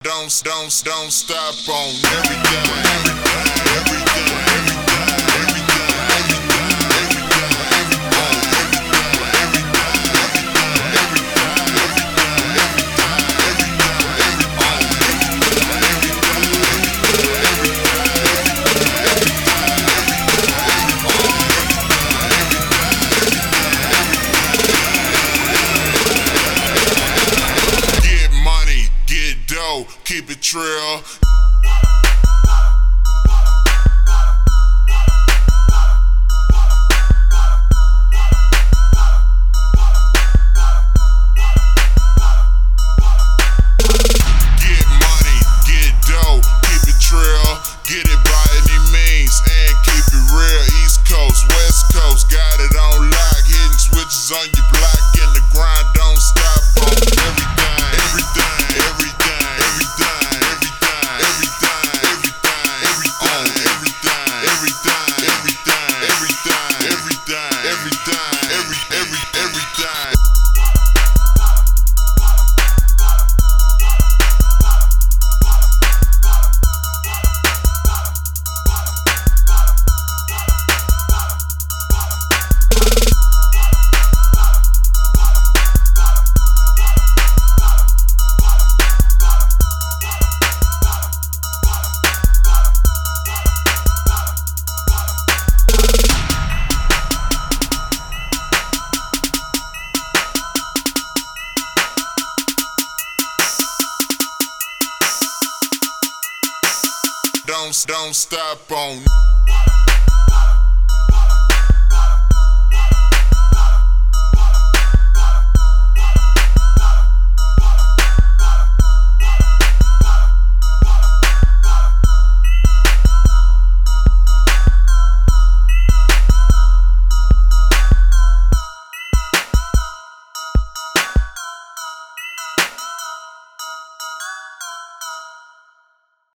don't stop on everything. Keep it trill. Get money, get dough, keep it trill. Get it by any means and keep it real. East Coast, West Coast, got it on lock. Hitting switches on your block and the grind don't stop on everything. Don't stop on